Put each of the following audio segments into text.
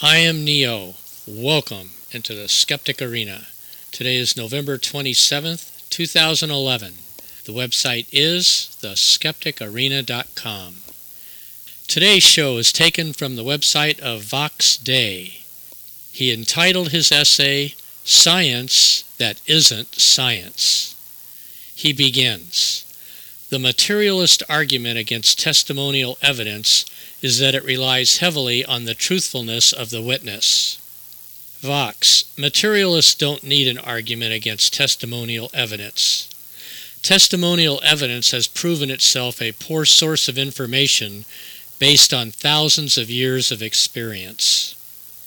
I am Neo. Welcome into the Skeptic Arena. Today is November 27th, 2011. The website is theskepticarena.com. Today's show is taken from the website of Vox Day. He entitled his essay, Science That Isn't Science. He begins, "The materialist argument against testimonial evidence is that it relies heavily on the truthfulness of the witness." Vox, materialists don't need an argument against testimonial evidence. Testimonial evidence has proven itself a poor source of information based on thousands of years of experience.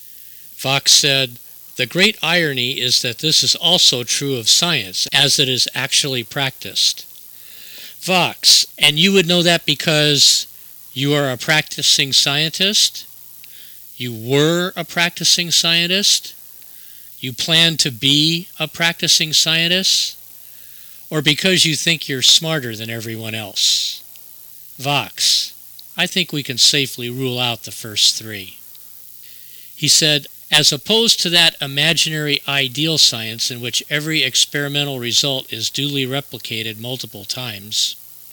Vox said, "The great irony is that this is also true of science, as it is actually practiced." Vox, and you would know that because you are a practicing scientist? You were a practicing scientist? You plan to be a practicing scientist? Or because you think you're smarter than everyone else? Vox, I think we can safely rule out the first three. He said, as opposed to that imaginary ideal science in which every experimental result is duly replicated multiple times.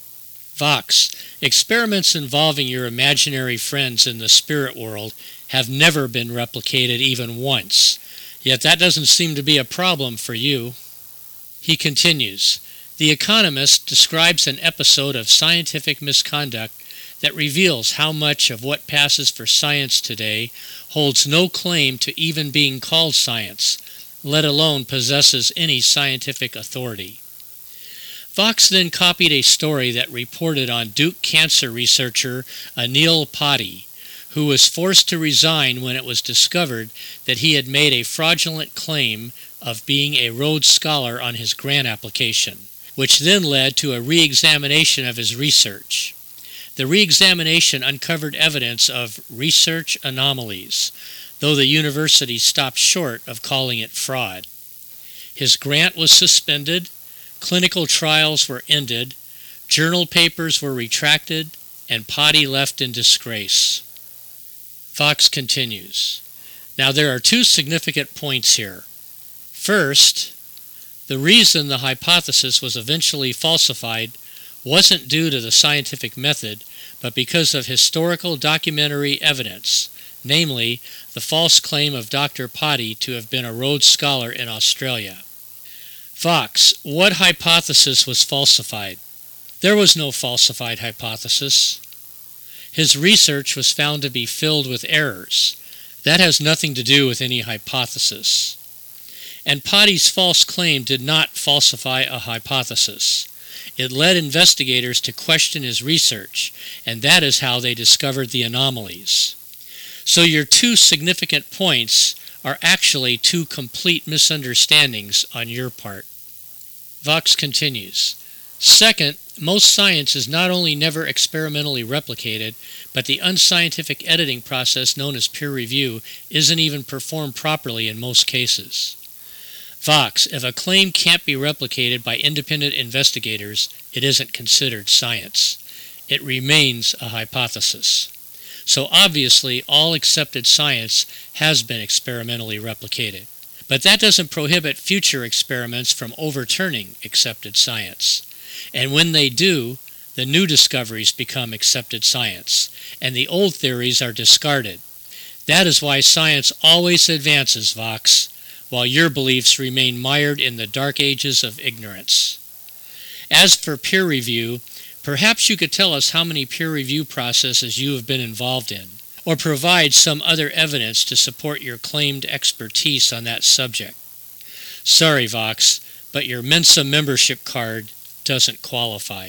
Vox, experiments involving your imaginary friends in the spirit world have never been replicated even once, yet that doesn't seem to be a problem for you. He continues, The Economist describes an episode of scientific misconduct that reveals how much of what passes for science today holds no claim to even being called science, let alone possesses any scientific authority. Vox then copied a story that reported on Duke cancer researcher Anil Pati, who was forced to resign when it was discovered that he had made a fraudulent claim of being a Rhodes Scholar on his grant application, which then led to a re-examination of his research. The re-examination uncovered evidence of research anomalies, though the university stopped short of calling it fraud. His grant was suspended, clinical trials were ended, journal papers were retracted, and Pati left in disgrace. Vox continues, Now there are two significant points here. First, the reason the hypothesis was eventually falsified wasn't due to the scientific method, but because of historical documentary evidence, namely the false claim of Dr. Pati to have been a Rhodes Scholar in Australia. Vox, what hypothesis was falsified? There was no falsified hypothesis. His research was found to be filled with errors. That has nothing to do with any hypothesis. And Pati's false claim did not falsify a hypothesis. It led investigators to question his research, and that is how they discovered the anomalies. So your two significant points are actually two complete misunderstandings on your part. Vox continues, Second, most science is not only never experimentally replicated, but the unscientific editing process known as peer review isn't even performed properly in most cases. Vox, if a claim can't be replicated by independent investigators, it isn't considered science. It remains a hypothesis. So obviously, all accepted science has been experimentally replicated. But that doesn't prohibit future experiments from overturning accepted science. And when they do, the new discoveries become accepted science, and the old theories are discarded. That is why science always advances, Vox, while your beliefs remain mired in the dark ages of ignorance. As for peer review, perhaps you could tell us how many peer review processes you have been involved in, or provide some other evidence to support your claimed expertise on that subject. Sorry, Vox, but your Mensa membership card doesn't qualify.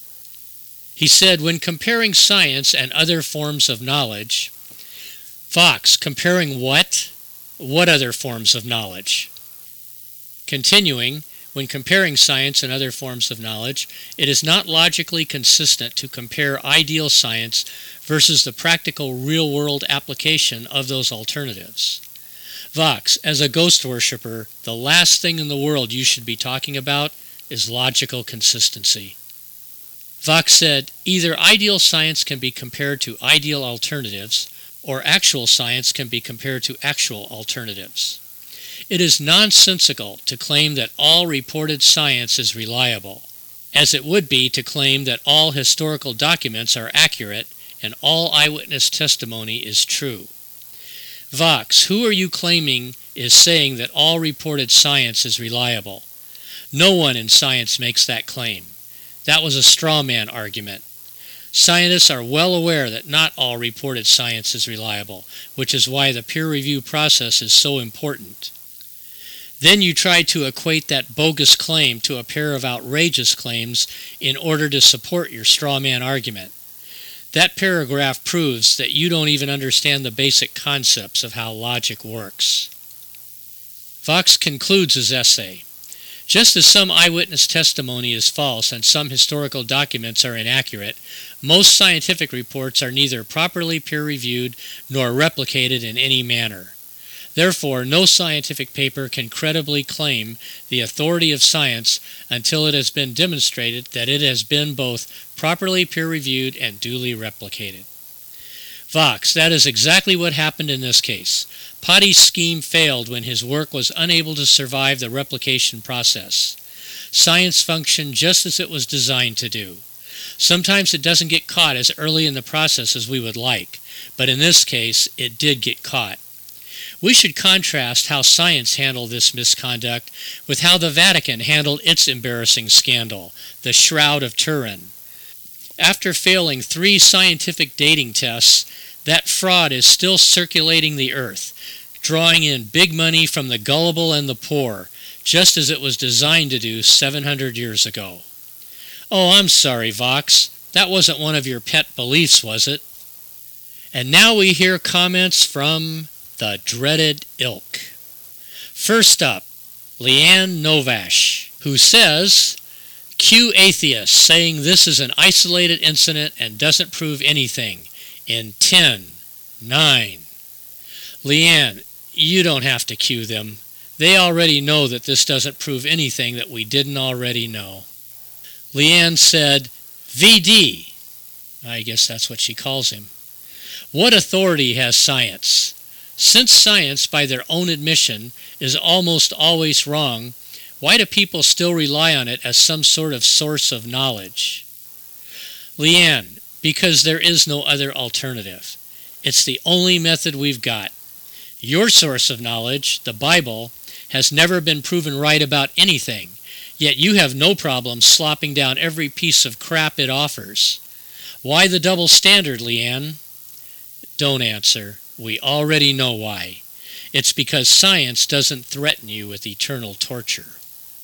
He said, when comparing science and other forms of knowledge, Vox, comparing what? What other forms of knowledge? Continuing, when comparing science and other forms of knowledge, it is not logically consistent to compare ideal science versus the practical real-world application of those alternatives. Vox, as a ghost worshipper, the last thing in the world you should be talking about is logical consistency. Vox said, either ideal science can be compared to ideal alternatives, or actual science can be compared to actual alternatives. It is nonsensical to claim that all reported science is reliable, as it would be to claim that all historical documents are accurate and all eyewitness testimony is true. Vox, who are you claiming is saying that all reported science is reliable? No one in science makes that claim. That was a straw man argument. Scientists are well aware that not all reported science is reliable, which is why the peer review process is so important. Then you try to equate that bogus claim to a pair of outrageous claims in order to support your straw man argument. That paragraph proves that you don't even understand the basic concepts of how logic works. Vox concludes his essay. Just as some eyewitness testimony is false and some historical documents are inaccurate, most scientific reports are neither properly peer-reviewed nor replicated in any manner. Therefore, no scientific paper can credibly claim the authority of science until it has been demonstrated that it has been both properly peer-reviewed and duly replicated. Vox, that is exactly what happened in this case. Potty's scheme failed when his work was unable to survive the replication process. Science functioned just as it was designed to do. Sometimes it doesn't get caught as early in the process as we would like, but in this case, it did get caught. We should contrast how science handled this misconduct with how the Vatican handled its embarrassing scandal, the Shroud of Turin. After failing 3 scientific dating tests, that fraud is still circulating the earth, drawing in big money from the gullible and the poor, just as it was designed to do 700 years ago. Oh, I'm sorry, Vox. That wasn't one of your pet beliefs, was it? And now we hear comments from the dreaded ilk. First up, Leanne Novash, who says, "Cue atheists saying this is an isolated incident and doesn't prove anything," in 10, 9. Leanne, you don't have to cue them. They already know that this doesn't prove anything that we didn't already know. Leanne said, "VD." I guess that's what she calls him. "What authority has science? Since science, by their own admission, is almost always wrong, why do people still rely on it as some sort of source of knowledge?" Leanne, because there is no other alternative. It's the only method we've got. Your source of knowledge, the Bible, has never been proven right about anything, yet you have no problem slopping down every piece of crap it offers. Why the double standard, Leanne? Don't answer. We already know why. It's because science doesn't threaten you with eternal torture.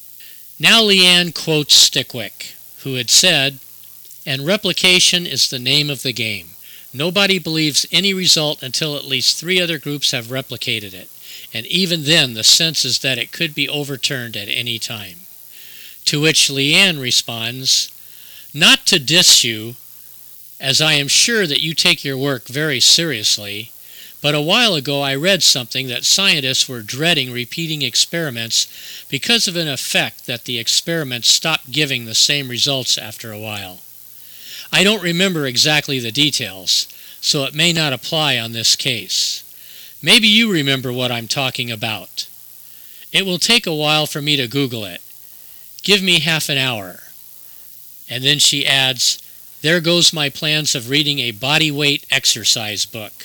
Now Leanne quotes Stickwick, who had said, "And replication is the name of the game. Nobody believes any result until at least 3 other groups have replicated it, and even then the sense is that it could be overturned at any time." To which Leanne responds, "Not to diss you, as I am sure that you take your work very seriously, but a while ago I read something that scientists were dreading repeating experiments because of an effect that the experiments stopped giving the same results after a while. I don't remember exactly the details, so it may not apply on this case. Maybe you remember what I'm talking about. It will take a while for me to Google it. Give me half an hour." And then she adds, "There goes my plans of reading a body weight exercise book."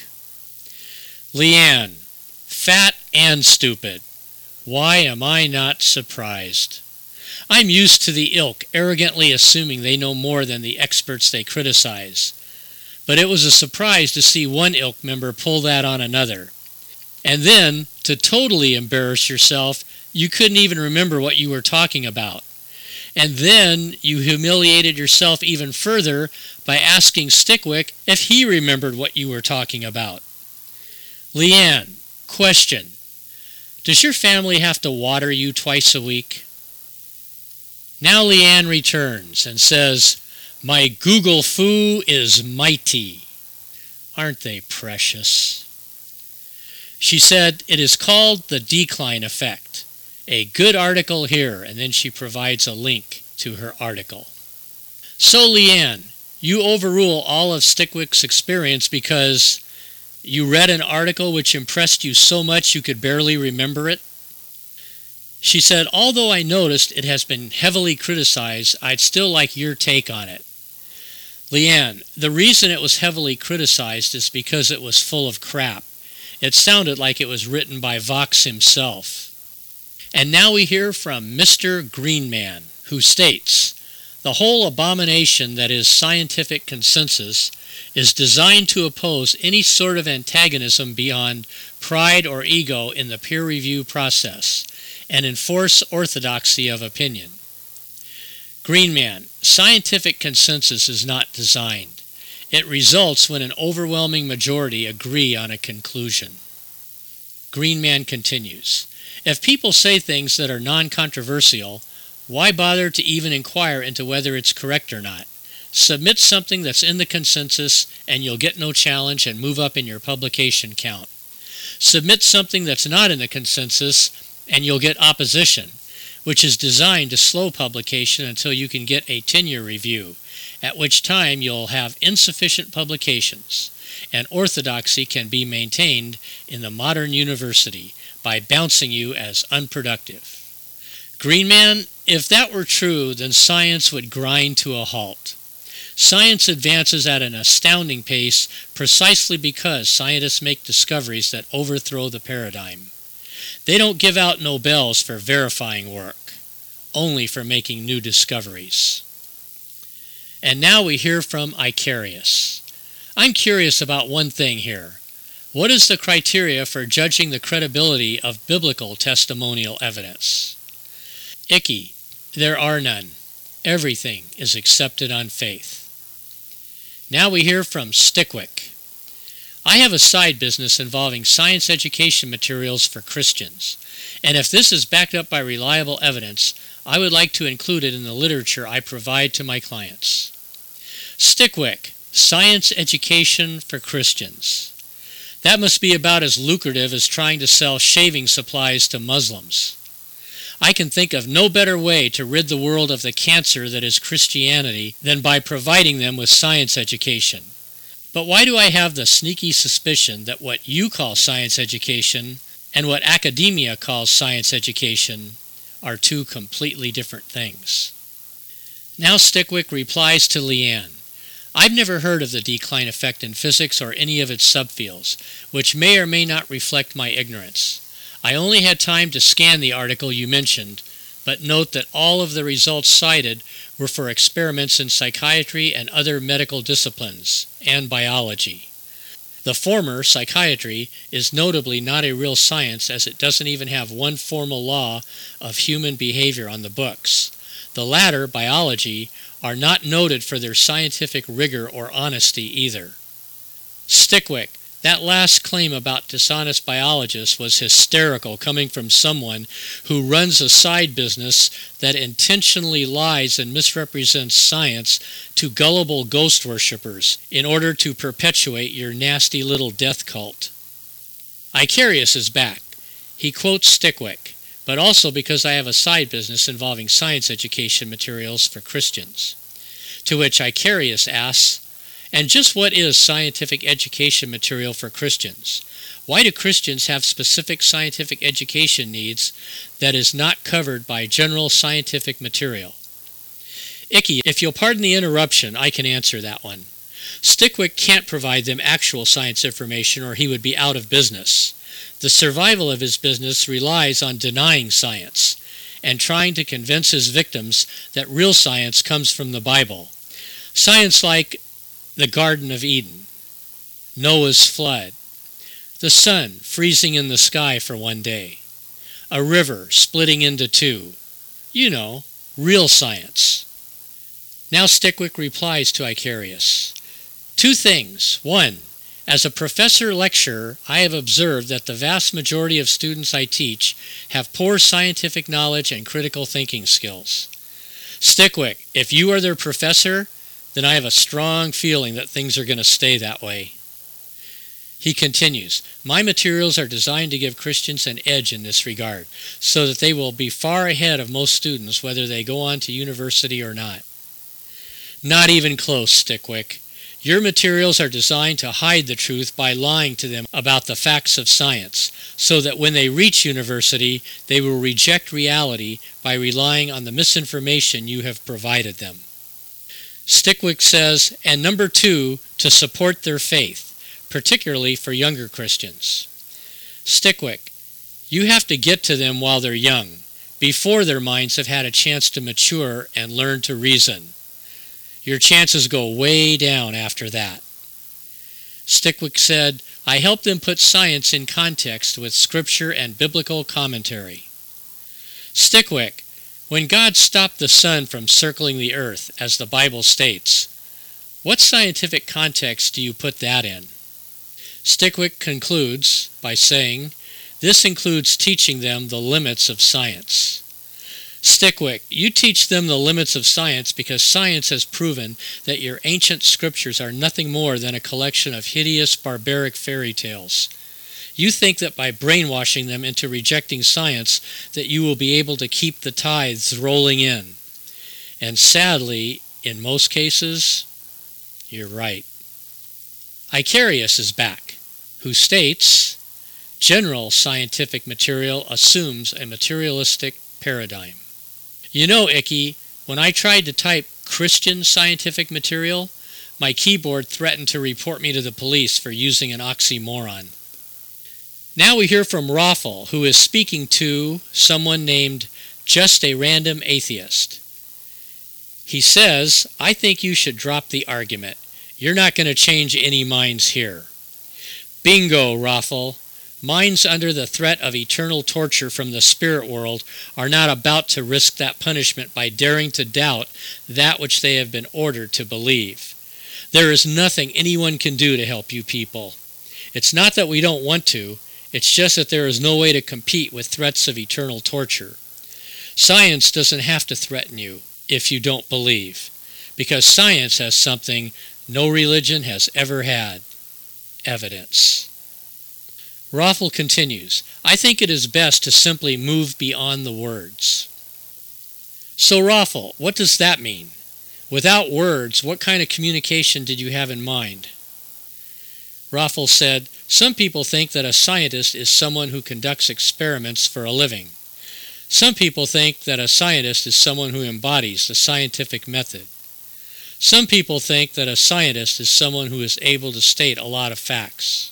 Leanne, fat and stupid. Why am I not surprised? I'm used to the ilk arrogantly assuming they know more than the experts they criticize. But it was a surprise to see one ilk member pull that on another. And then, to totally embarrass yourself, you couldn't even remember what you were talking about. And then you humiliated yourself even further by asking Stickwick if he remembered what you were talking about. Leanne, question. Does your family have to water you twice a week? Now Leanne returns and says, "My Google foo is mighty." Aren't they precious? She said, "It is called the decline effect. A good article here," and then she provides a link to her article. So Leanne, you overrule all of Stickwick's experience because You read an article which impressed you so much you could barely remember it? She said, although I noticed it has been heavily criticized, I'd still like your take on it. Leanne, the reason it was heavily criticized is because it was full of crap. It sounded like it was written by Vox himself. And now we hear from Mr. Greenman, who states, the whole abomination that is scientific consensus is designed to oppose any sort of antagonism beyond pride or ego in the peer review process and enforce orthodoxy of opinion. Greenman, scientific consensus is not designed. It results when an overwhelming majority agree on a conclusion. Greenman continues, if people say things that are non-controversial, why bother to even inquire into whether it's correct or not? Submit something that's in the consensus and you'll get no challenge and move up in your publication count. Submit something that's not in the consensus and you'll get opposition, which is designed to slow publication until you can get a tenure review, at which time you'll have insufficient publications, and orthodoxy can be maintained in the modern university by bouncing you as unproductive. Greenman, if that were true, then science would grind to a halt. Science advances at an astounding pace precisely because scientists make discoveries that overthrow the paradigm. They don't give out Nobels for verifying work, only for making new discoveries. And now we hear from Icarius. I'm curious about one thing here. What is the criteria for judging the credibility of biblical testimonial evidence? Icky, there are none. Everything is accepted on faith. Now we hear from Stickwick. I have a side business involving science education materials for Christians, and if this is backed up by reliable evidence, I would like to include it in the literature I provide to my clients. Stickwick, science education for Christians. That must be about as lucrative as trying to sell shaving supplies to Muslims. I can think of no better way to rid the world of the cancer that is Christianity than by providing them with science education. But why do I have the sneaky suspicion that what you call science education and what academia calls science education are two completely different things? Now Stickwick replies to Leanne. I've never heard of the decline effect in physics or any of its subfields, which may or may not reflect my ignorance. I only had time to scan the article you mentioned, but note that all of the results cited were for experiments in psychiatry and other medical disciplines, and biology. The former, psychiatry, is notably not a real science as it doesn't even have one formal law of human behavior on the books. The latter, biology, are not noted for their scientific rigor or honesty either. Stickwick, that last claim about dishonest biologists was hysterical coming from someone who runs a side business that intentionally lies and misrepresents science to gullible ghost worshippers in order to perpetuate your nasty little death cult. Icarius is back. He quotes Stickwick, but also because I have a side business involving science education materials for Christians. To which Icarius asks, and just what is scientific education material for Christians? Why do Christians have specific scientific education needs that is not covered by general scientific material? Icky, if you'll pardon the interruption, I can answer that one. Stickwick can't provide them actual science information or he would be out of business. The survival of his business relies on denying science and trying to convince his victims that real science comes from the Bible. Science like the Garden of Eden, Noah's flood, the sun freezing in the sky for one day, a river splitting into two. You know, real science. Now Stickwick replies to Icarius. Two things. One, as a professor-lecturer, I have observed that the vast majority of students I teach have poor scientific knowledge and critical thinking skills. Stickwick, if you are their professor, then I have a strong feeling that things are going to stay that way. He continues, my materials are designed to give Christians an edge in this regard, so that they will be far ahead of most students whether they go on to university or not. Not even close, Stickwick. Your materials are designed to hide the truth by lying to them about the facts of science, so that when they reach university, they will reject reality by relying on the misinformation you have provided them. Stickwick says, and number 2, to support their faith, particularly for younger Christians. Stickwick, you have to get to them while they're young, before their minds have had a chance to mature and learn to reason. Your chances go way down after that. Stickwick said, I help them put science in context with scripture and biblical commentary. Stickwick, when God stopped the sun from circling the earth, as the Bible states, what scientific context do you put that in? Stickwick concludes by saying, this includes teaching them the limits of science. Stickwick, you teach them the limits of science because science has proven that your ancient scriptures are nothing more than a collection of hideous, barbaric fairy tales. You think that by brainwashing them into rejecting science that you will be able to keep the tithes rolling in. And sadly, in most cases, you're right. Icarius is back, who states, general scientific material assumes a materialistic paradigm. You know, Icky, when I tried to type Christian scientific material, my keyboard threatened to report me to the police for using an oxymoron. Now we hear from Raffel, who is speaking to someone named Just a Random Atheist. He says, I think you should drop the argument. You're not going to change any minds here. Bingo, Raffel. Minds under the threat of eternal torture from the spirit world are not about to risk that punishment by daring to doubt that which they have been ordered to believe. There is nothing anyone can do to help you people. It's not that we don't want to, it's just that there is no way to compete with threats of eternal torture. Science doesn't have to threaten you if you don't believe, because science has something no religion has ever had: evidence. Raffel continues, I think it is best to simply move beyond the words. So Raffel, what does that mean? Without words, what kind of communication did you have in mind? Raffel said, some people think that a scientist is someone who conducts experiments for a living. Some people think that a scientist is someone who embodies the scientific method. Some people think that a scientist is someone who is able to state a lot of facts.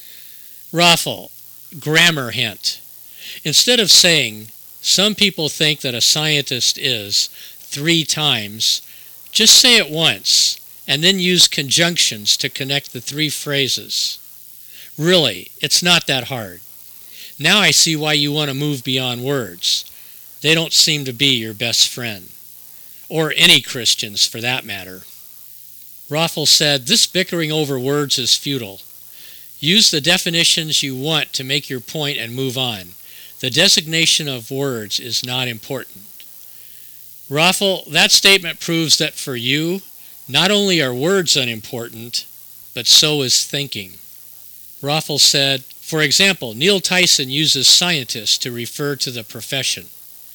Raffel, grammar hint. Instead of saying, some people think that a scientist is 3 times, just say it once, and then use conjunctions to connect the 3 phrases. Really, it's not that hard. Now I see why you want to move beyond words. They don't seem to be your best friend. Or any Christians, for that matter. Raffel said, this bickering over words is futile. Use the definitions you want to make your point and move on. The designation of words is not important. Raffel, that statement proves that for you, not only are words unimportant, but so is thinking. Raffel said, for example, Neil Tyson uses scientist to refer to the profession.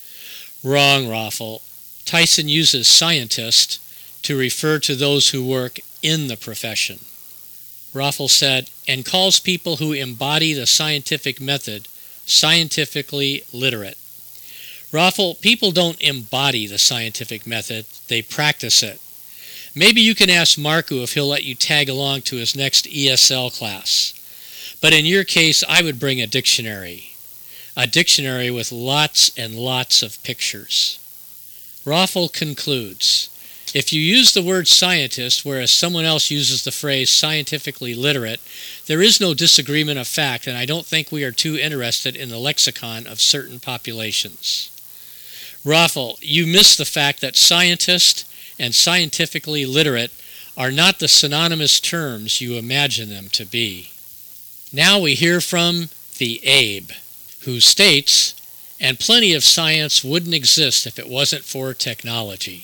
Wrong, Raffel. Tyson uses scientist to refer to those who work in the profession. Raffel said, and calls people who embody the scientific method scientifically literate. Raffel, people don't embody the scientific method, they practice it. Maybe you can ask Marku if he'll let you tag along to his next ESL class. But in your case, I would bring a dictionary with lots and lots of pictures. Raffel concludes, if you use the word scientist, whereas someone else uses the phrase scientifically literate, there is no disagreement of fact, and I don't think we are too interested in the lexicon of certain populations. Raffel, you miss the fact that scientist and scientifically literate are not the synonymous terms you imagine them to be. Now we hear from the Abe, who states, and plenty of science wouldn't exist if it wasn't for technology.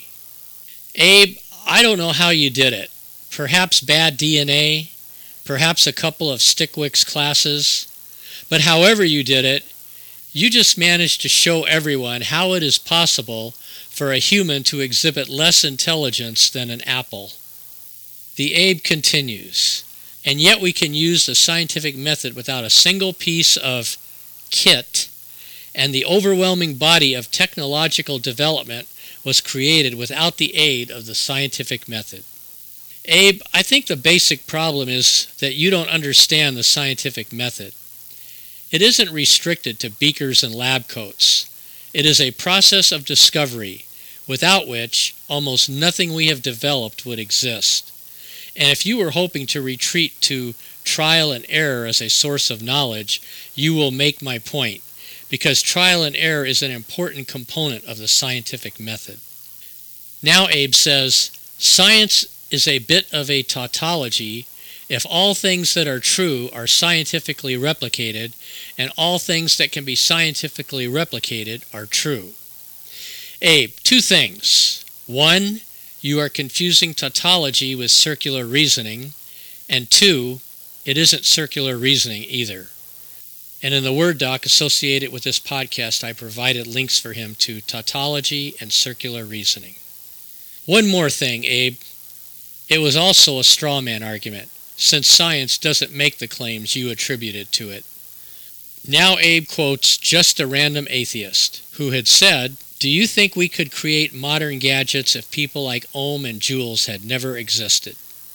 Abe, I don't know how you did it. Perhaps bad DNA, perhaps a couple of Stickwick's classes, but however you did it, you just managed to show everyone how it is possible for a human to exhibit less intelligence than an apple. The Abe continues, and yet we can use the scientific method without a single piece of kit, and the overwhelming body of technological development was created without the aid of the scientific method. Abe, I think the basic problem is that you don't understand the scientific method. It isn't restricted to beakers and lab coats. It is a process of discovery, without which almost nothing we have developed would exist. And if you were hoping to retreat to trial and error as a source of knowledge, you will make my point, because trial and error is an important component of the scientific method. Now Abe says, science is a bit of a tautology if all things that are true are scientifically replicated, and all things that can be scientifically replicated are true. Abe, two things. One, you are confusing tautology with circular reasoning, and two, it isn't circular reasoning either. And in the Word doc associated with this podcast, I provided links for him to tautology and circular reasoning. One more thing, Abe. It was also a straw man argument, since science doesn't make the claims you attributed to it. Now Abe quotes just a random atheist, who had said, "Do you think we could create modern gadgets if people like Ohm and Joules had never existed?"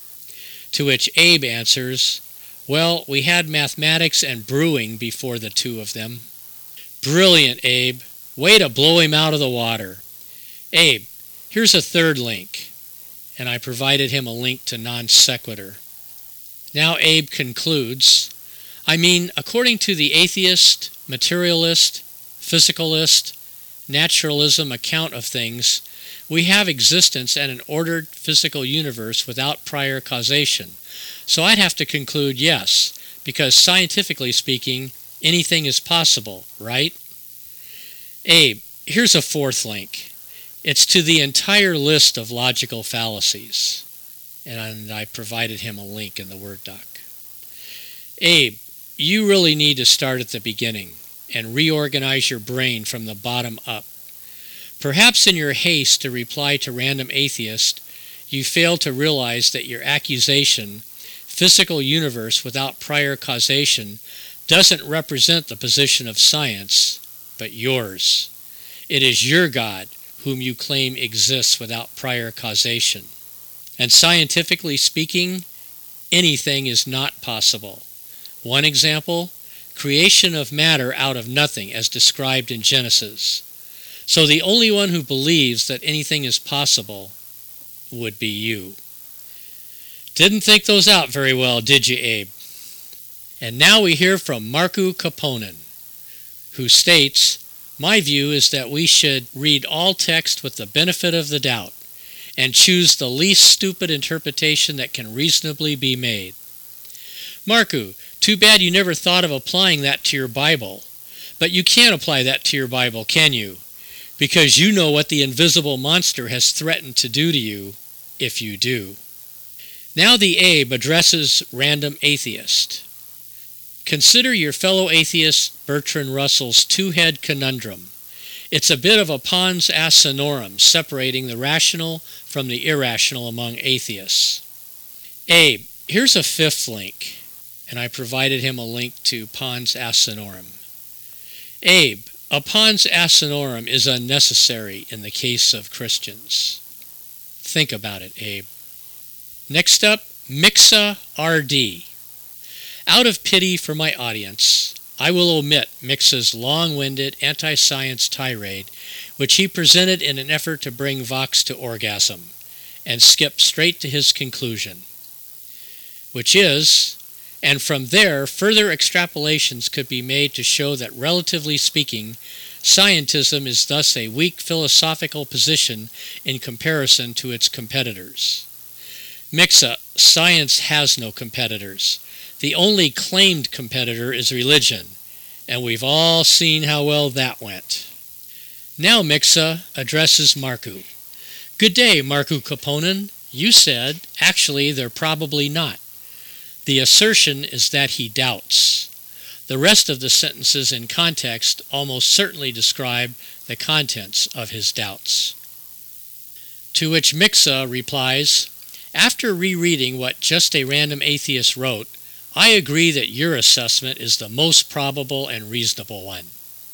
To which Abe answers, "Well, we had mathematics and brewing before the two of them." Brilliant, Abe. Way to blow him out of the water. Abe, here's a third link. And I provided him a link to Non Sequitur. Now Abe concludes, according to the atheist, materialist, physicalist, naturalism account of things, we have existence and an ordered physical universe without prior causation. So I'd have to conclude yes, because scientifically speaking, anything is possible, right? Abe, here's a fourth link. It's to the entire list of logical fallacies. And I provided him a link in the Word doc. Abe, you really need to start at the beginning and reorganize your brain from the bottom up. Perhaps in your haste to reply to random atheist, you fail to realize that your accusation, physical universe without prior causation, doesn't represent the position of science, but yours. It is your God whom you claim exists without prior causation. And scientifically speaking, anything is not possible. One example, creation of matter out of nothing as described in Genesis. So the only one who believes that anything is possible would be you. Didn't think those out very well, did you, Abe? And now we hear from Markku Koponen, who states, "My view is that we should read all text with the benefit of the doubt and choose the least stupid interpretation that can reasonably be made." Markku, too bad you never thought of applying that to your Bible. But you can't apply that to your Bible, can you? Because you know what the invisible monster has threatened to do to you if you do. Now the Abe addresses random atheist. Consider your fellow atheist Bertrand Russell's two-head conundrum. It's a bit of a pons asinorum separating the rational from the irrational among atheists. Abe, here's a fifth link, and I provided him a link to pons asinorum. Abe, a pons asinorum is unnecessary in the case of Christians. Think about it, Abe. Next up, Mixa RD. Out of pity for my audience, I will omit Mixa's long-winded anti-science tirade, which he presented in an effort to bring Vox to orgasm, and skip straight to his conclusion, which is, and from there further extrapolations could be made to show that, relatively speaking, scientism is thus a weak philosophical position in comparison to its competitors. Mixa, science has no competitors. The only claimed competitor is religion, and we've all seen how well that went. Now Mixa addresses Markku. Good day, Markku Koponen. You said, actually, they're probably not. The assertion is that he doubts. The rest of the sentences in context almost certainly describe the contents of his doubts. To which Mixa replies, After rereading what Just a Random Atheist wrote, I agree that your assessment is the most probable and reasonable one.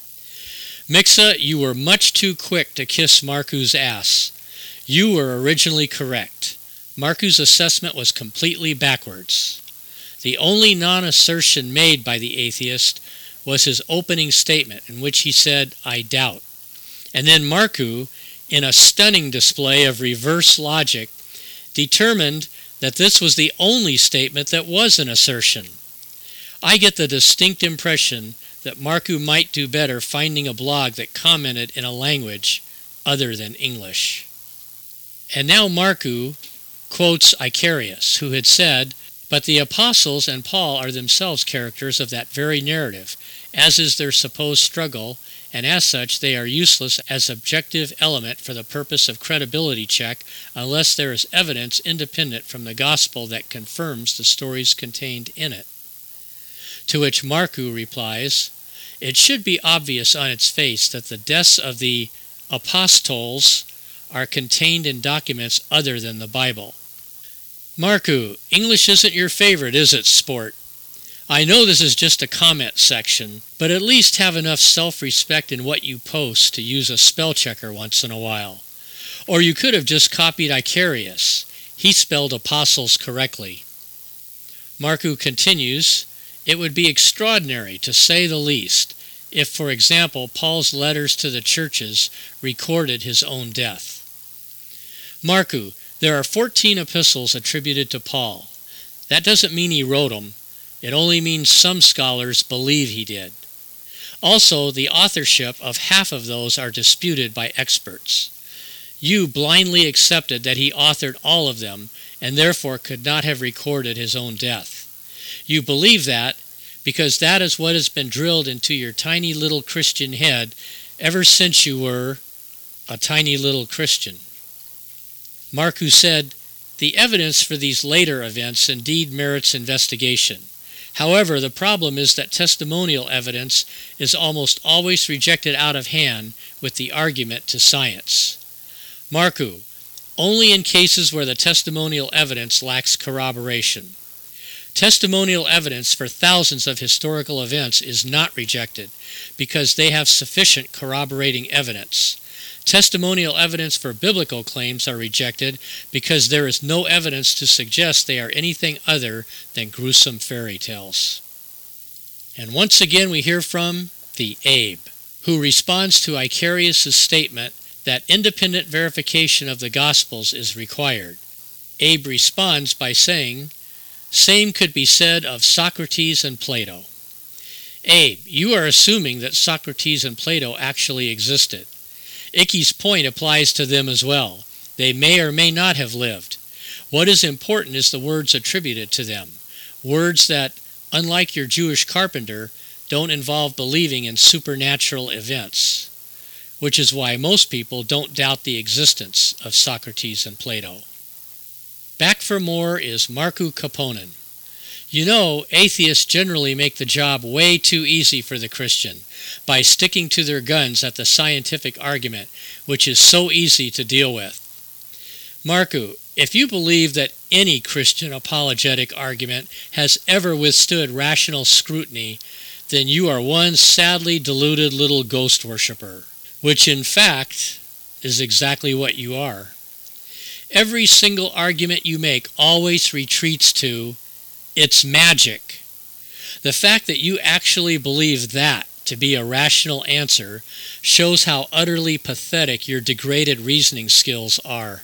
Mixa, you were much too quick to kiss Marcu's ass. You were originally correct. Marcu's assessment was completely backwards. The only non-assertion made by the atheist was his opening statement in which he said, "I doubt." And then Marcu, in a stunning display of reverse logic, determined that this was the only statement that was an assertion. I get the distinct impression that Marcu might do better finding a blog that commented in a language other than English. And now Marcu quotes Icarius, who had said, "But the apostles and Paul are themselves characters of that very narrative, as is their supposed struggle, and as such they are useless as objective element for the purpose of credibility check unless there is evidence independent from the gospel that confirms the stories contained in it." To which Marcu replies, "It should be obvious on its face that the deaths of the apostles are contained in documents other than the Bible." Marcu, English isn't your favorite, is it, sport? I know this is just a comment section, but at least have enough self-respect in what you post to use a spell checker once in a while. Or you could have just copied Icarius. He spelled apostles correctly. Marcu continues, "It would be extraordinary, to say the least, if, for example, Paul's letters to the churches recorded his own death." Marcu, there are 14 epistles attributed to Paul. That doesn't mean he wrote them. It only means some scholars believe he did. Also, the authorship of half of those are disputed by experts. You blindly accepted that he authored all of them and therefore could not have recorded his own death. You believe that because that is what has been drilled into your tiny little Christian head ever since you were a tiny little Christian. Marcu said, "The evidence for these later events indeed merits investigation. However, the problem is that testimonial evidence is almost always rejected out of hand with the argument to science." Marcu, only in cases where the testimonial evidence lacks corroboration. Testimonial evidence for thousands of historical events is not rejected because they have sufficient corroborating evidence. Testimonial evidence for biblical claims are rejected because there is no evidence to suggest they are anything other than gruesome fairy tales. And once again we hear from the Abe, who responds to Icarius' statement that independent verification of the Gospels is required. Abe responds by saying, "Same could be said of Socrates and Plato." Abe, you are assuming that Socrates and Plato actually existed. Icky's point applies to them as well. They may or may not have lived. What is important is the words attributed to them, words that, unlike your Jewish carpenter, don't involve believing in supernatural events, which is why most people don't doubt the existence of Socrates and Plato. Back for more is Marcu Kaponen. You know, atheists generally make the job way too easy for the Christian by sticking to their guns at the scientific argument, which is so easy to deal with. Marcu, if you believe that any Christian apologetic argument has ever withstood rational scrutiny, then you are one sadly deluded little ghost worshiper, which in fact is exactly what you are. Every single argument you make always retreats to, "It's magic." The fact that you actually believe that to be a rational answer shows how utterly pathetic your degraded reasoning skills are.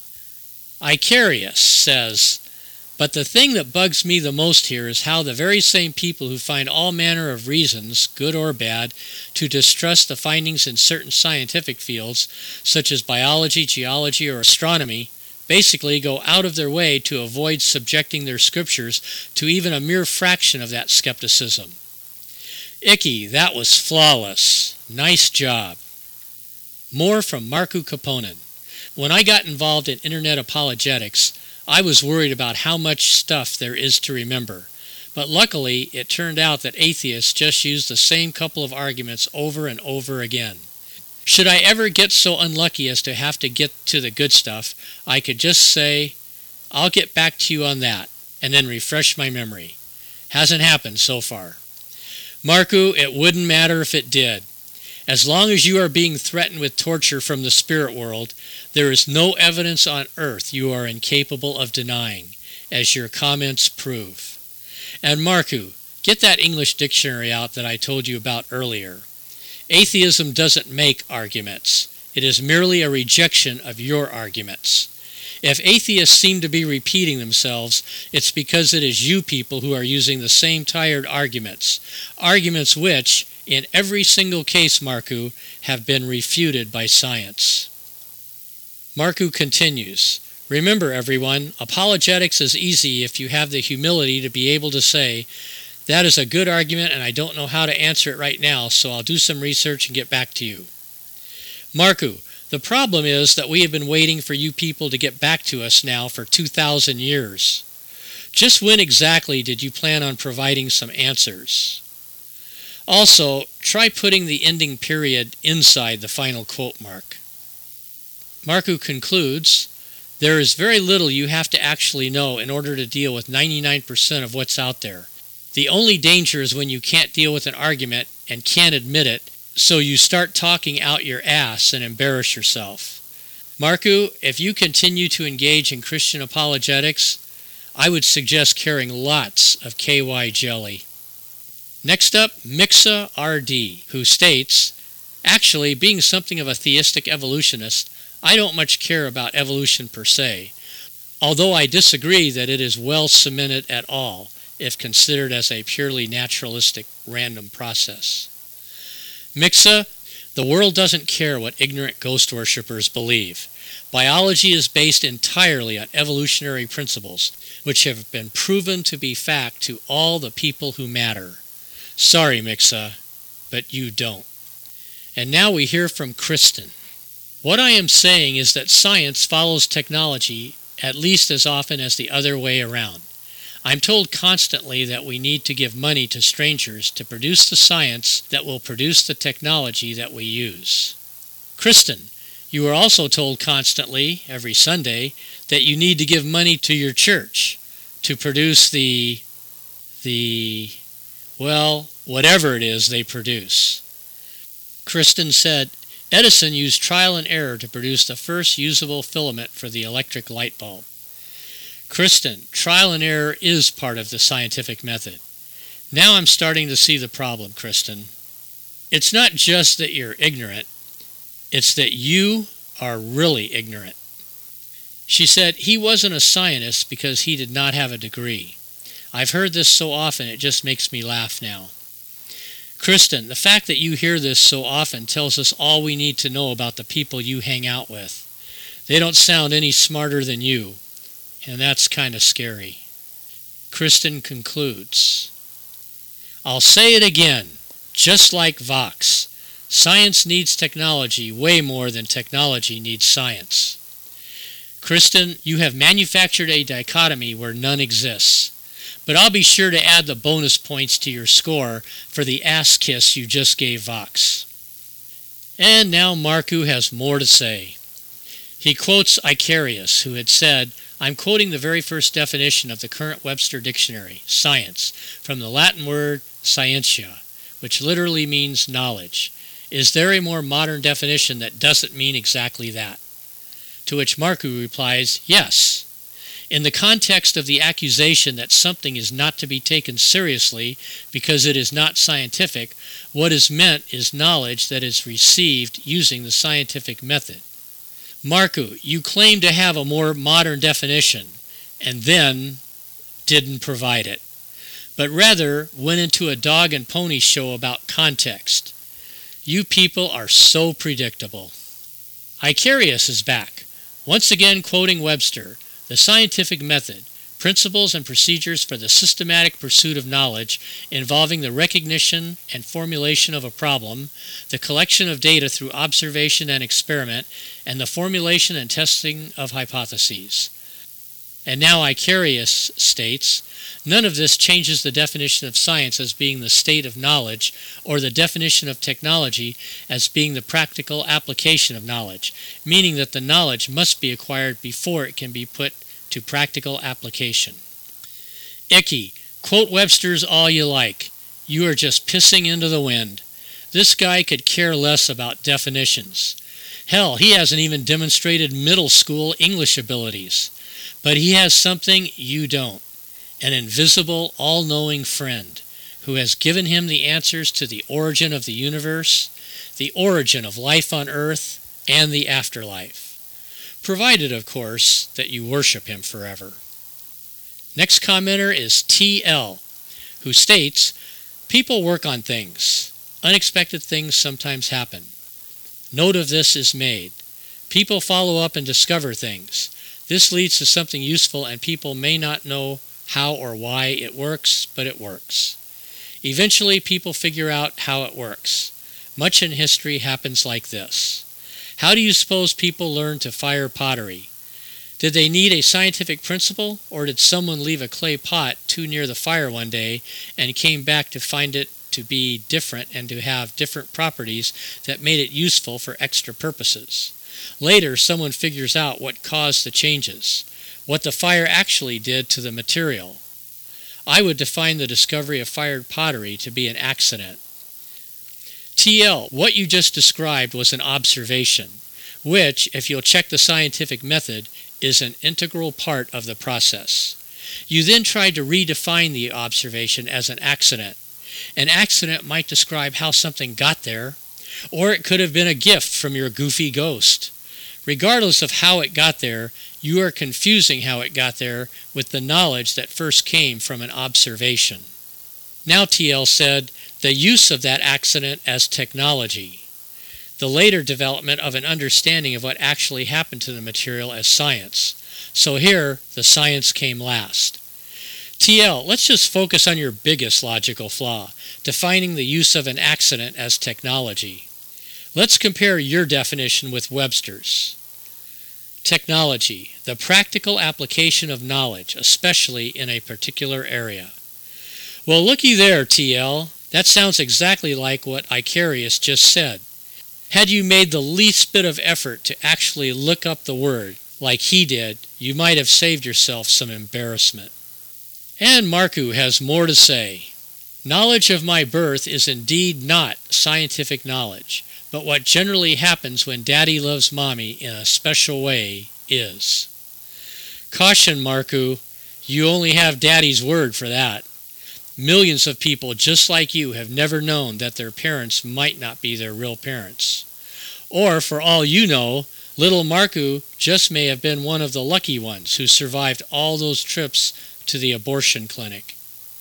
Icarius says, "But the thing that bugs me the most here is how the very same people who find all manner of reasons, good or bad, to distrust the findings in certain scientific fields, such as biology, geology, or astronomy, basically go out of their way to avoid subjecting their scriptures to even a mere fraction of that skepticism." Icky, that was flawless. Nice job. More from Marcu Kaponen. When I got involved in internet apologetics, I was worried about how much stuff there is to remember. But luckily, it turned out that atheists just use the same couple of arguments over and over again. Should I ever get so unlucky as to have to get to the good stuff, I could just say, I'll get back to you on that, and then refresh my memory. Hasn't happened so far. Marku, it wouldn't matter if it did. As long as you are being threatened with torture from the spirit world, there is no evidence on earth you are incapable of denying, as your comments prove. And Marku, get that English dictionary out that I told you about earlier. Atheism doesn't make arguments. It is merely a rejection of your arguments. If atheists seem to be repeating themselves, it's because it is you people who are using the same tired arguments which, in every single case, Marku, have been refuted by science. Marku continues, remember everyone, apologetics is easy if you have the humility to be able to say, that is a good argument and I don't know how to answer it right now, so I'll do some research and get back to you. Marku, the problem is that we have been waiting for you people to get back to us now for 2,000 years. Just when exactly did you plan on providing some answers? Also, try putting the ending period inside the final quote mark. Marku concludes, there is very little you have to actually know in order to deal with 99% of what's out there. The only danger is when you can't deal with an argument and can't admit it, so you start talking out your ass and embarrass yourself. Marku, if you continue to engage in Christian apologetics, I would suggest carrying lots of KY jelly. Next up, Mixa RD, who states, actually, being something of a theistic evolutionist, I don't much care about evolution per se, although I disagree that it is well cemented at all, if considered as a purely naturalistic random process. Mixa, the world doesn't care what ignorant ghost worshippers believe. Biology is based entirely on evolutionary principles, which have been proven to be fact to all the people who matter. Sorry, Mixa, but you don't. And now we hear from Kristen. What I am saying is that science follows technology at least as often as the other way around. I'm told constantly that we need to give money to strangers to produce the science that will produce the technology that we use. Kristen, you are also told constantly, every Sunday, that you need to give money to your church to produce whatever it is they produce. Kristen said, Edison used trial and error to produce the first usable filament for the electric light bulb. Kristen, trial and error is part of the scientific method. Now I'm starting to see the problem, Kristen. It's not just that you're ignorant, it's that you are really ignorant. She said he wasn't a scientist because he did not have a degree. I've heard this so often it just makes me laugh now. Kristen, the fact that you hear this so often tells us all we need to know about the people you hang out with. They don't sound any smarter than you, and that's kind of scary. Kristen concludes, I'll say it again, just like Vox. Science needs technology way more than technology needs science. Kristen, you have manufactured a dichotomy where none exists. But I'll be sure to add the bonus points to your score for the ass kiss you just gave Vox. And now Marku has more to say. He quotes Icarius, who had said, I'm quoting the very first definition of the current Webster Dictionary, science, from the Latin word scientia, which literally means knowledge. Is there a more modern definition that doesn't mean exactly that? To which Marku replies, yes. In the context of the accusation that something is not to be taken seriously because it is not scientific, what is meant is knowledge that is received using the scientific method. Marku, you claim to have a more modern definition, and then didn't provide it, but rather went into a dog and pony show about context. You people are so predictable. Icarius is back, once again quoting Webster, the scientific method, principles and procedures for the systematic pursuit of knowledge involving the recognition and formulation of a problem, the collection of data through observation and experiment, and the formulation and testing of hypotheses. And now Icarius states, none of this changes the definition of science as being the state of knowledge or the definition of technology as being the practical application of knowledge, meaning that the knowledge must be acquired before it can be put to practical application. Icky, quote Webster's all you like. You are just pissing into the wind. This guy could care less about definitions. Hell, he hasn't even demonstrated middle school English abilities. But he has something you don't. An invisible, all-knowing friend who has given him the answers to the origin of the universe, the origin of life on earth, and the afterlife. Provided, of course, that you worship him forever. Next commenter is TL, who states, people work on things. Unexpected things sometimes happen. Note of this is made. People follow up and discover things. This leads to something useful and people may not know how or why it works, but it works. Eventually people figure out how it works. Much in history happens like this. How do you suppose people learn to fire pottery? Did they need a scientific principle, or did someone leave a clay pot too near the fire one day and came back to find it to be different and to have different properties that made it useful for extra purposes? Later, someone figures out what caused the changes, what the fire actually did to the material. I would define the discovery of fired pottery to be an accident. TL, what you just described was an observation, which, if you'll check the scientific method, is an integral part of the process. You then tried to redefine the observation as an accident. An accident might describe how something got there, or it could have been a gift from your goofy ghost. Regardless of how it got there, you are confusing how it got there with the knowledge that first came from an observation. Now TL said, the use of that accident as technology. The later development of an understanding of what actually happened to the material as science. So here, the science came last. TL, let's just focus on your biggest logical flaw, defining the use of an accident as technology. Let's compare your definition with Webster's. Technology, the practical application of knowledge, especially in a particular area. Well, looky there, TL. That sounds exactly like what Icarius just said. Had you made the least bit of effort to actually look up the word, like he did, you might have saved yourself some embarrassment. And Marku has more to say. Knowledge of my birth is indeed not scientific knowledge, but what generally happens when Daddy loves Mommy in a special way is. Caution, Marku, you only have Daddy's word for that. Millions of people just like you have never known that their parents might not be their real parents. Or, for all you know, little Marku just may have been one of the lucky ones who survived all those trips to the abortion clinic.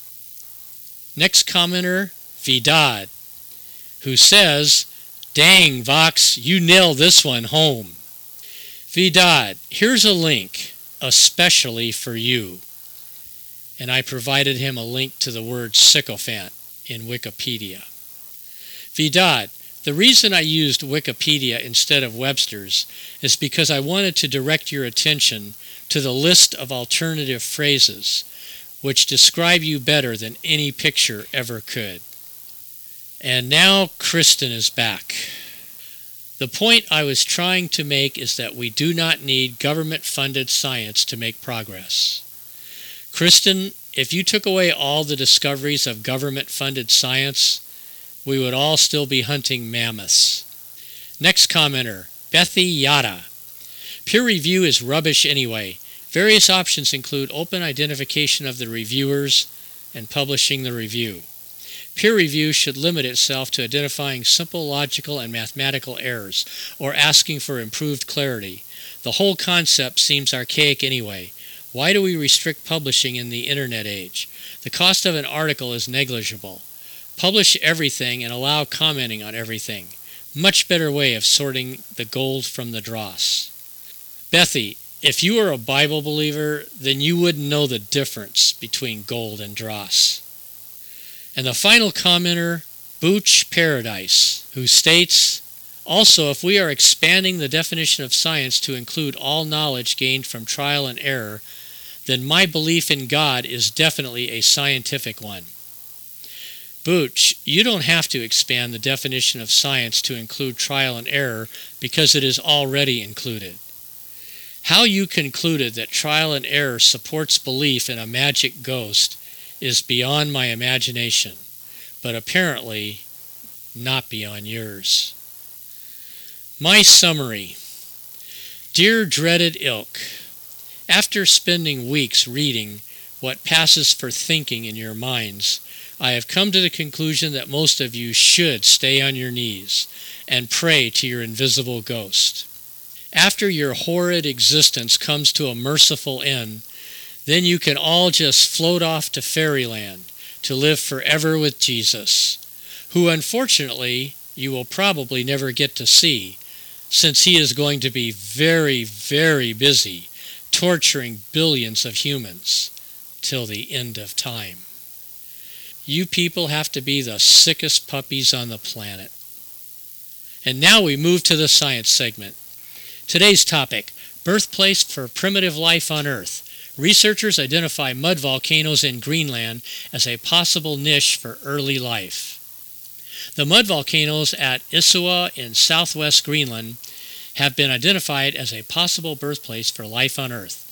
Next commenter, Vidad, who says, dang, Vox, you nailed this one home. Vidad, here's a link, especially for you. And I provided him a link to the word sycophant in Wikipedia. Vidad, the reason I used Wikipedia instead of Webster's is because I wanted to direct your attention to the list of alternative phrases which describe you better than any picture ever could. And now Kristen is back. The point I was trying to make is that we do not need government-funded science to make progress. Kristen, if you took away all the discoveries of government-funded science, we would all still be hunting mammoths. Next commenter, Bethy Yada. Peer review is rubbish anyway. Various options include open identification of the reviewers and publishing the review. Peer review should limit itself to identifying simple logical and mathematical errors or asking for improved clarity. The whole concept seems archaic anyway. Why do we restrict publishing in the internet age? The cost of an article is negligible. Publish everything and allow commenting on everything. Much better way of sorting the gold from the dross. Bethy, if you are a Bible believer, then you wouldn't know the difference between gold and dross. And the final commenter, Booch Paradise, who states, also, if we are expanding the definition of science to include all knowledge gained from trial and error, then my belief in God is definitely a scientific one. Booch, you don't have to expand the definition of science to include trial and error because it is already included. How you concluded that trial and error supports belief in a magic ghost is beyond my imagination, but apparently not beyond yours. My summary. Dear dreaded ilk, after spending weeks reading what passes for thinking in your minds, I have come to the conclusion that most of you should stay on your knees and pray to your invisible ghost. After your horrid existence comes to a merciful end, then you can all just float off to fairyland to live forever with Jesus, who unfortunately you will probably never get to see, since he is going to be very, very busy torturing billions of humans till the end of time. You people have to be the sickest puppies on the planet. And now we move to the science segment. Today's topic, birthplace for primitive life on Earth. Researchers identify mud volcanoes in Greenland as a possible niche for early life. The mud volcanoes at Isua in southwest Greenland have been identified as a possible birthplace for life on Earth.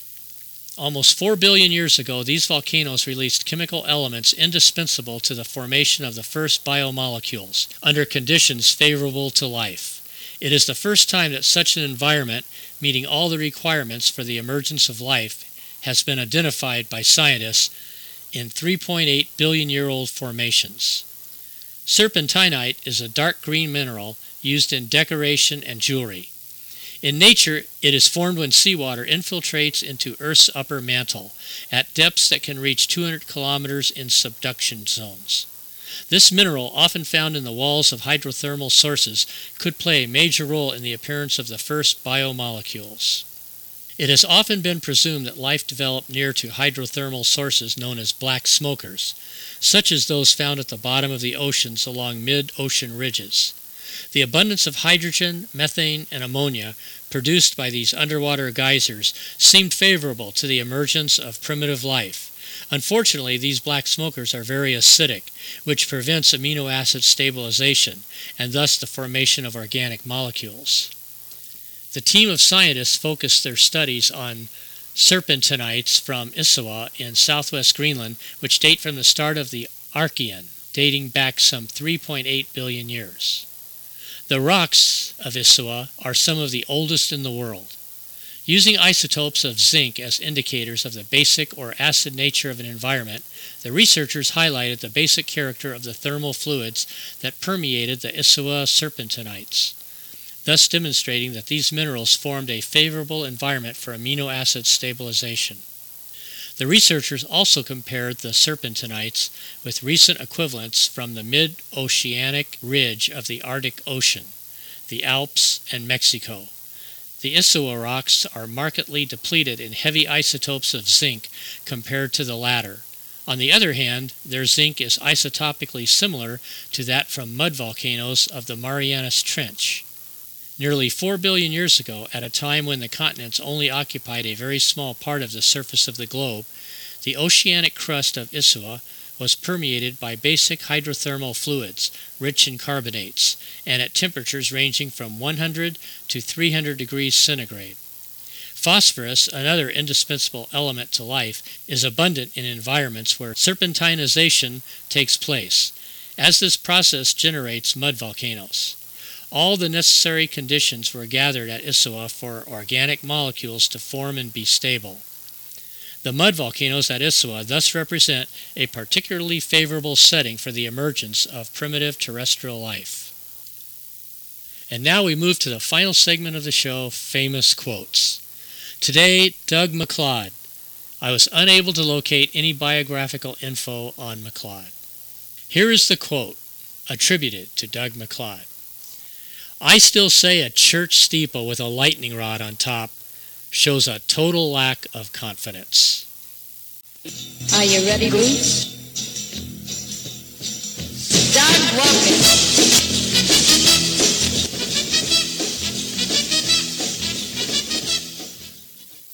Almost 4 billion years ago, these volcanoes released chemical elements indispensable to the formation of the first biomolecules under conditions favorable to life. It is the first time that such an environment, meeting all the requirements for the emergence of life, has been identified by scientists in 3.8 billion-year-old formations. Serpentinite is a dark green mineral used in decoration and jewelry. In nature, it is formed when seawater infiltrates into Earth's upper mantle at depths that can reach 200 kilometers in subduction zones. This mineral, often found in the walls of hydrothermal sources, could play a major role in the appearance of the first biomolecules. It has often been presumed that life developed near to hydrothermal sources known as black smokers, such as those found at the bottom of the oceans along mid-ocean ridges. The abundance of hydrogen, methane, and ammonia produced by these underwater geysers seemed favorable to the emergence of primitive life. Unfortunately, these black smokers are very acidic, which prevents amino acid stabilization and thus the formation of organic molecules. The team of scientists focused their studies on serpentinites from Isua in southwest Greenland, which date from the start of the Archean, dating back some 3.8 billion years. The rocks of Isua are some of the oldest in the world. Using isotopes of zinc as indicators of the basic or acid nature of an environment, the researchers highlighted the basic character of the thermal fluids that permeated the Isua serpentinites, thus demonstrating that these minerals formed a favorable environment for amino acid stabilization. The researchers also compared the serpentinites with recent equivalents from the mid-oceanic ridge of the Arctic Ocean, the Alps, and Mexico. The Isua rocks are markedly depleted in heavy isotopes of zinc compared to the latter. On the other hand, their zinc is isotopically similar to that from mud volcanoes of the Marianas Trench. Nearly 4 billion years ago, at a time when the continents only occupied a very small part of the surface of the globe, the oceanic crust of Isua was permeated by basic hydrothermal fluids, rich in carbonates, and at temperatures ranging from 100 to 300 degrees centigrade. Phosphorus, another indispensable element to life, is abundant in environments where serpentinization takes place, as this process generates mud volcanoes. All the necessary conditions were gathered at Isua for organic molecules to form and be stable. The mud volcanoes at Isua thus represent a particularly favorable setting for the emergence of primitive terrestrial life. And now we move to the final segment of the show, Famous Quotes. Today, Doug MacLeod. I was unable to locate any biographical info on MacLeod. Here is the quote, attributed to Doug MacLeod. I still say a church steeple with a lightning rod on top shows a total lack of confidence. Are you ready, Bruce? Doug Walker.